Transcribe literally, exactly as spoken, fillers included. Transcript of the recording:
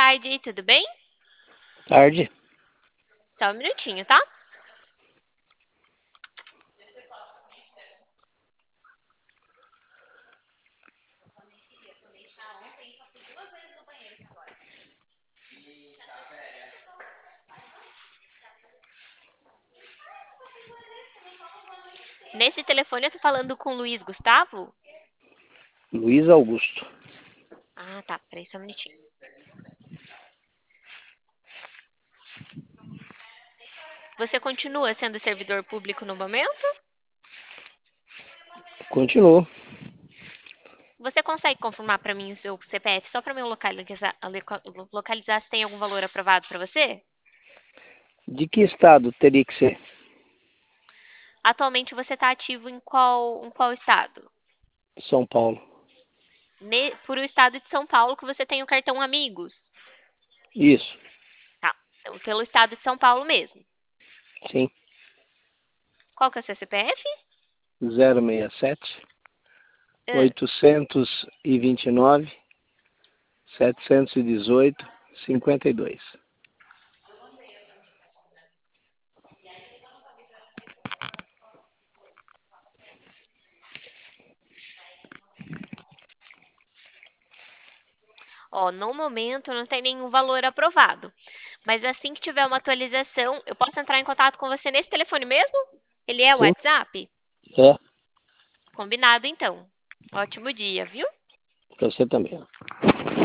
tarde, tudo bem? Tarde. Só um minutinho, tá? Nesse telefone eu tô falando com o Luiz Gustavo? Luiz Augusto. Ah, tá. Peraí só um minutinho. Você continua sendo servidor público no momento? Continuo. Você consegue confirmar pra mim o seu C P F só pra eu localizar, localizar se tem algum valor aprovado pra você? De que estado teria que ser? Atualmente você tá ativo em qual, em qual estado? São Paulo. Ne, por o estado de São Paulo que você tem o cartão Amigos. Isso. Tá. Então, pelo estado de São Paulo mesmo. Sim. Qual que é o seu C P F? zero seis sete, Ah, oitocentos e vinte e nove, setecentos e dezoito, cinquenta e dois. ó, no momento não tem nenhum valor aprovado. Mas assim que tiver uma atualização, eu posso entrar em contato com você nesse telefone mesmo? Ele é o Sim. WhatsApp? É. Combinado então. Ótimo dia, viu? Para você também.